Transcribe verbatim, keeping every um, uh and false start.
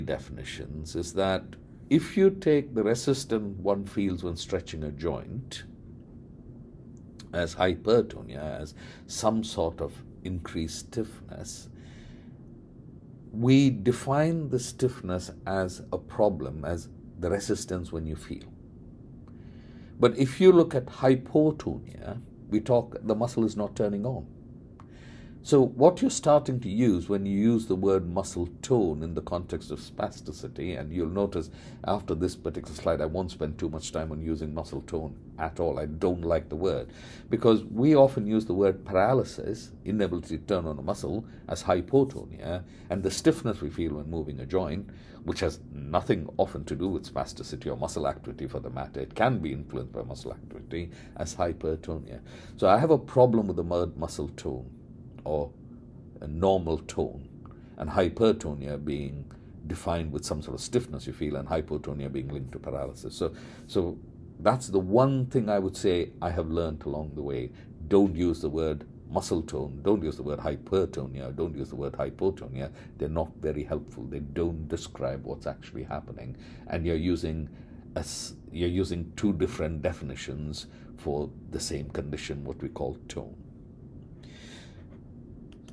definitions is that if you take the resistance one feels when stretching a joint as hypertonia, as some sort of increased stiffness, we define the stiffness as a problem, as the resistance when you feel. But if you look at hypotonia, we talk the muscle is not turning on. So what you're starting to use when you use the word muscle tone in the context of spasticity, and you'll notice after this particular slide I won't spend too much time on using muscle tone at all. I don't like the word, because we often use the word paralysis, inability to turn on a muscle, as hypotonia, and the stiffness we feel when moving a joint, which has nothing often to do with spasticity or muscle activity for the matter. It can be influenced by muscle activity, as hypertonia. So I have a problem with the word muscle tone, or a normal tone, and hypertonia being defined with some sort of stiffness you feel, and hypotonia being linked to paralysis. So, so that's the one thing I would say I have learned along the way. Don't use the word muscle tone, don't use the word hypertonia, don't use the word hypotonia. They're not very helpful. They don't describe what's actually happening, and you're using a, you're using two different definitions for the same condition, what we call tone.